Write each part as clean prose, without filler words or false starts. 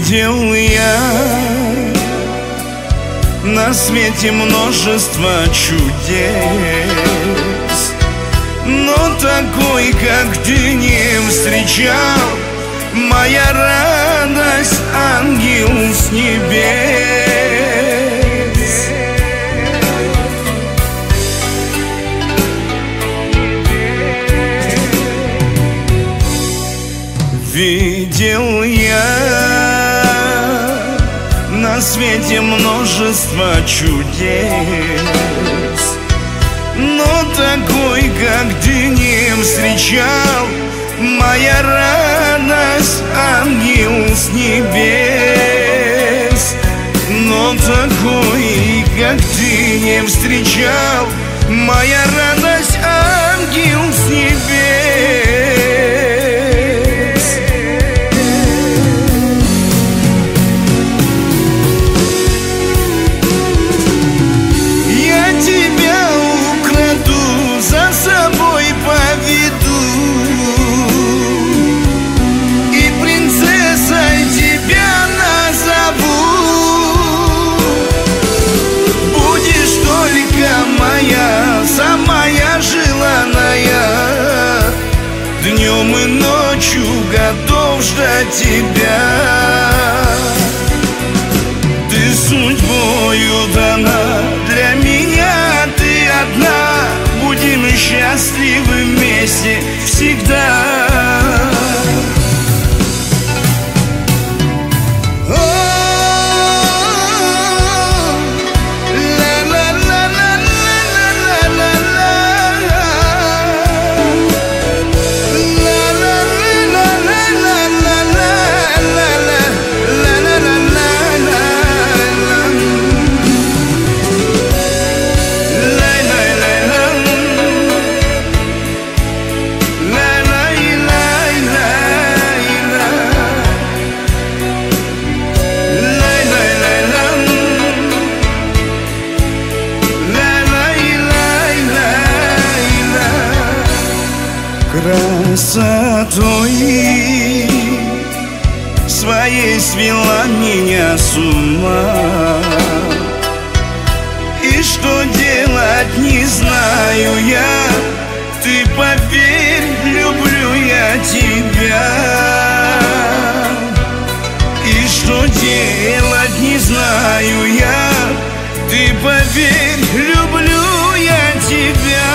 Видел я на свете множество чудес, но такой, как ты, не встречал. Моя радость, ангел с небес. Видел я на свете множество чудес, но такой, как ты, не встречал. Моя радость, ангел с небес. Но такой, как ты, не встречал. Моя радость, ангел с небес. Я тебя украду, за собой поведу, и принцессой тебя назову. Будешь только моя, самая желанная. Днем и ночью готов ждать тебя. Ты судьбою дана для меня, ты одна. Будем счастливы вместе всегда. Красотой своей свела меня с ума, и что делать не знаю я. Ты поверь, люблю я тебя. И что делать не знаю я. Ты поверь, люблю я тебя.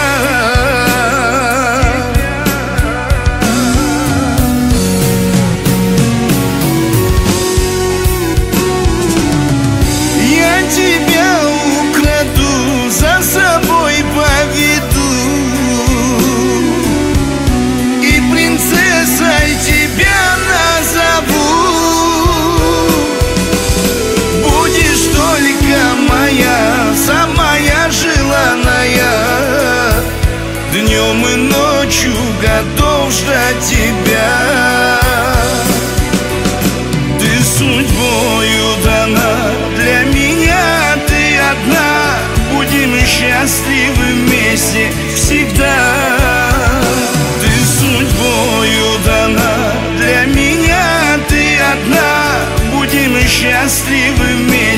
Днем и ночью готов ждать тебя. Ты судьбою дана для меня, ты одна. Будем счастливы вместе всегда. Ты судьбою дана для меня, ты одна. Будем счастливы вместе.